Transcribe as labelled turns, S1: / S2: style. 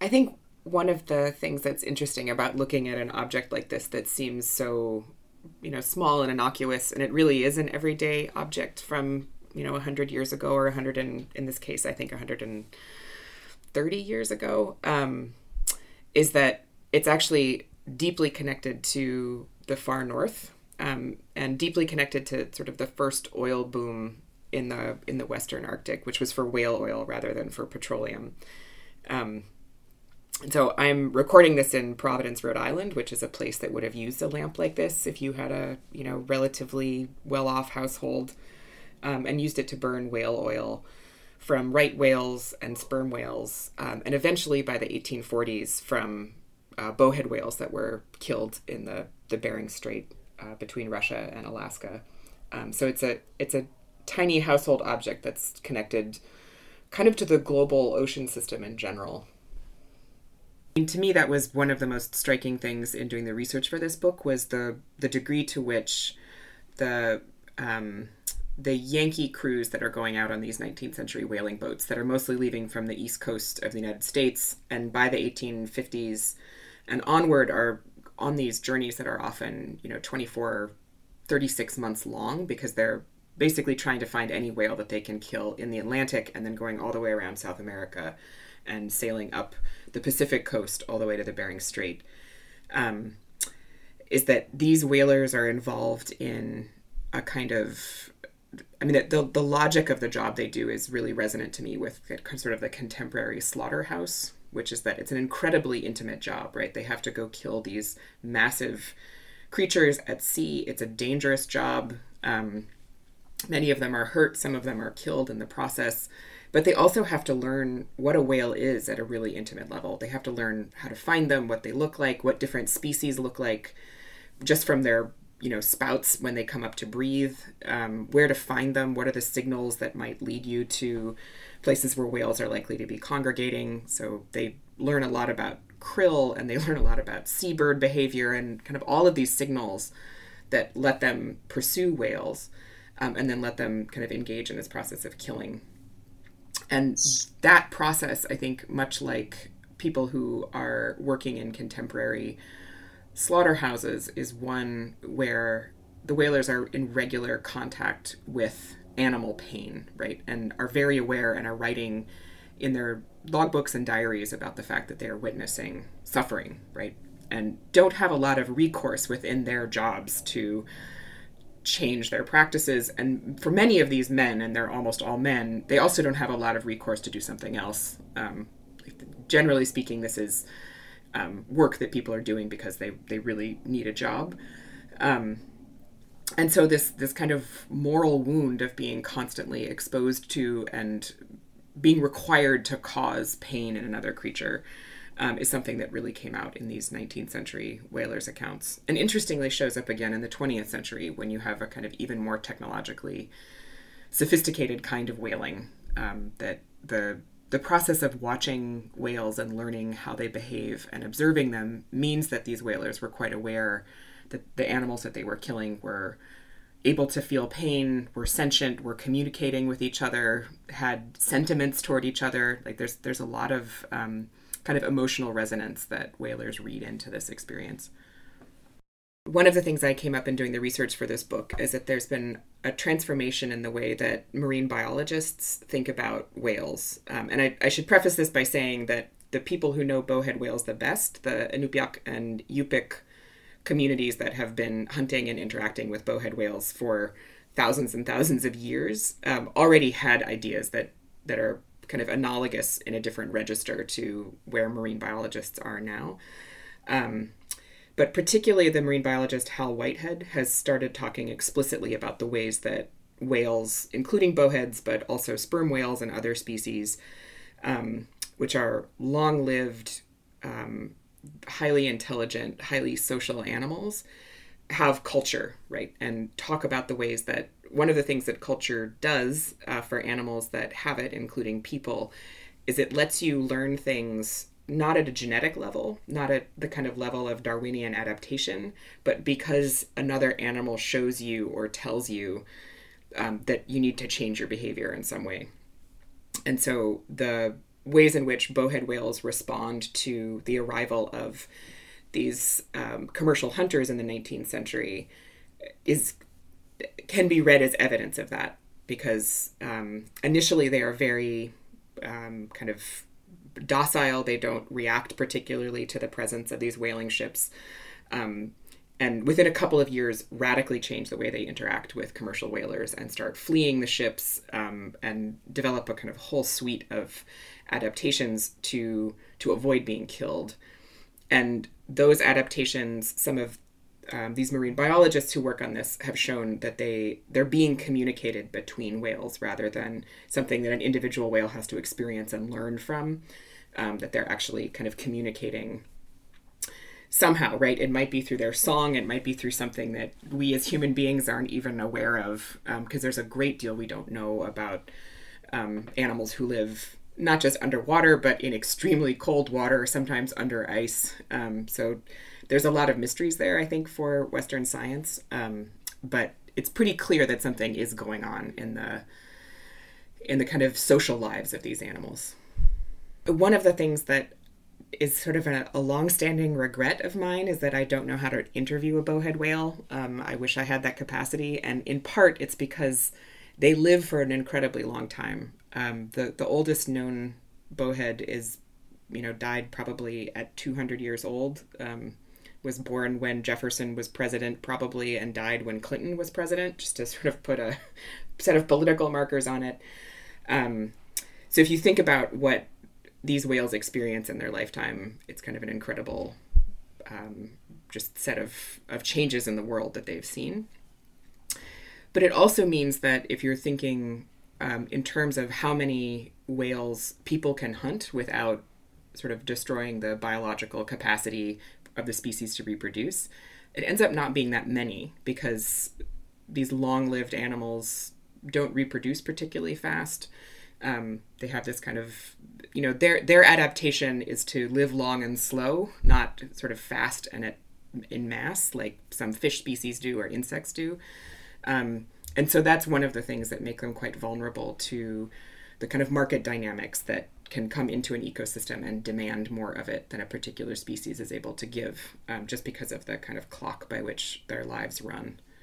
S1: I think one of the things that's interesting about looking at an object like this that seems so, small and innocuous, and it really is an everyday object from, 100 years ago, or 100, in this case, I think 130 years ago, is that it's actually deeply connected to the far north, and deeply connected to sort of the first oil boom in the Western Arctic, which was for whale oil rather than for petroleum. And so I'm recording this in Providence, Rhode Island, which is a place that would have used a lamp like this if you had a, relatively well-off household, and used it to burn whale oil from right whales and sperm whales, and eventually by the 1840s from bowhead whales that were killed in the Bering Strait, between Russia and Alaska. So it's a tiny household object that's connected kind of to the global ocean system in general. To me, that was one of the most striking things in doing the research for this book, was the degree to which the Yankee crews that are going out on these 19th century whaling boats that are mostly leaving from the east coast of the United States, and by the 1850s and onward are on these journeys that are often 24, 36 months long, because they're basically trying to find any whale that they can kill in the Atlantic, and then going all the way around South America and sailing up the Pacific coast all the way to the Bering Strait. Is that these whalers are involved in a kind of, the logic of the job they do is really resonant to me with sort of the contemporary slaughterhouse, which is that it's an incredibly intimate job, right? They have to go kill these massive creatures at sea. It's a dangerous job. Many of them are hurt. Some of them are killed in the process. But they also have to learn what a whale is at a really intimate level. They have to learn how to find them, what they look like, what different species look like, just from their spouts when they come up to breathe, where to find them, what are the signals that might lead you to places where whales are likely to be congregating. So they learn a lot about krill, and they learn a lot about seabird behavior, and kind of all of these signals that let them pursue whales, and then let them kind of engage in this process of killing. And that process, I think, much like people who are working in contemporary slaughterhouses, is one where the whalers are in regular contact with animal pain, right? And are very aware and are writing in their logbooks and diaries about the fact that they are witnessing suffering, right? And don't have a lot of recourse within their jobs to change their practices. And for many of these men, and they're almost all men, they also don't have a lot of recourse to do something else. Generally speaking, this is work that people are doing because they really need a job. And so this kind of moral wound of being constantly exposed to and being required to cause pain in another creature is something that really came out in these 19th century whalers' accounts. And interestingly shows up again in the 20th century, when you have a kind of even more technologically sophisticated kind of whaling, that the process of watching whales and learning how they behave and observing them means that these whalers were quite aware that the animals that they were killing were able to feel pain, were sentient, were communicating with each other, had sentiments toward each other. Like there's a lot of kind of emotional resonance that whalers read into this experience. One of the things I came up in doing the research for this book is that there's been a transformation in the way that marine biologists think about whales. And I should preface this by saying that the people who know bowhead whales the best, the Inupiaq and Yupik communities that have been hunting and interacting with bowhead whales for thousands and thousands of years, already had ideas that are kind of analogous in a different register to where marine biologists are now. But particularly the marine biologist Hal Whitehead has started talking explicitly about the ways that whales, including bowheads, but also sperm whales and other species, which are long-lived, highly intelligent, highly social animals, have culture, right? And talk about the ways that one of the things that culture does for animals that have it, including people, is it lets you learn things not at a genetic level, not at the kind of level of Darwinian adaptation, but because another animal shows you or tells you that you need to change your behavior in some way. And so the ways in which bowhead whales respond to the arrival of these commercial hunters in the 19th century can be read as evidence of that, because initially they are very kind of docile. They don't react particularly to the presence of these whaling ships. And within a couple of years, radically change the way they interact with commercial whalers and start fleeing the ships, and develop a kind of whole suite of adaptations to avoid being killed. And those adaptations, some of these marine biologists who work on this have shown that they're being communicated between whales rather than something that an individual whale has to experience and learn from, that they're actually kind of communicating somehow, right? It might be through their song, it might be through something that we as human beings aren't even aware of, because there's a great deal we don't know about animals who live not just underwater, but in extremely cold water, sometimes under ice. So there's a lot of mysteries there, I think, for Western science. But it's pretty clear that something is going on in the kind of social lives of these animals. One of the things that is sort of a long-standing regret of mine is that I don't know how to interview a bowhead whale. I wish I had that capacity, and in part it's because they live for an incredibly long time. The oldest known bowhead died probably at 200 years old. Was born when Jefferson was president, probably, and died when Clinton was president, just to sort of put a set of political markers on it. So if you think about what these whales experience in their lifetime, it's kind of an incredible just set of changes in the world that they've seen. But it also means that if you're thinking in terms of how many whales people can hunt without sort of destroying the biological capacity of the species to reproduce, it ends up not being that many, because these long-lived animals don't reproduce particularly fast. They have this kind of, their adaptation is to live long and slow, not sort of fast and in mass like some fish species do or insects do. And so that's one of the things that make them quite vulnerable to the kind of market dynamics that can come into an ecosystem and demand more of it than a particular species is able to give, just because of the kind of clock by which their lives run.